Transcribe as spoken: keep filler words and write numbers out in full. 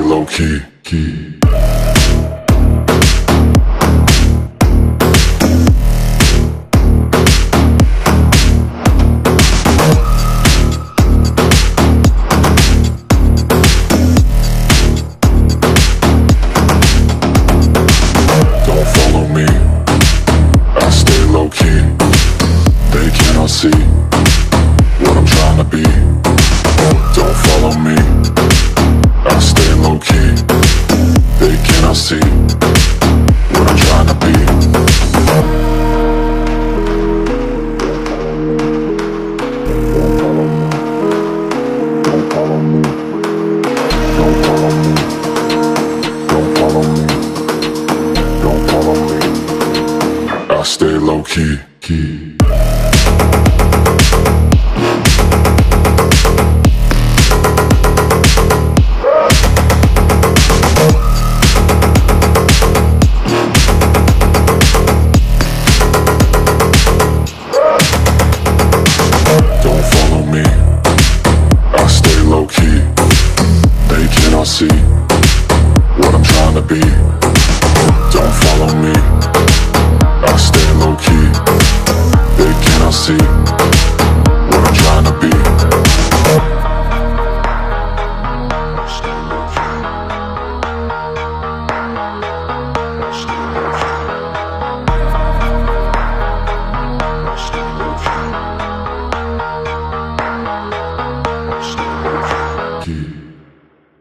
low key, key. Don't follow me, I stay low key. They cannot see what I'm trying to be. Don't follow me, I stay low key. They cannot see what I'm trying to be. Don't follow me, don't follow me, don't follow me, don't follow me, don't follow me. I stay low key, key. Don't follow me, I stay low key. They cannot see what I'm trying to be. Don't follow me, I stay low key. They cannot see what I'm trying to be.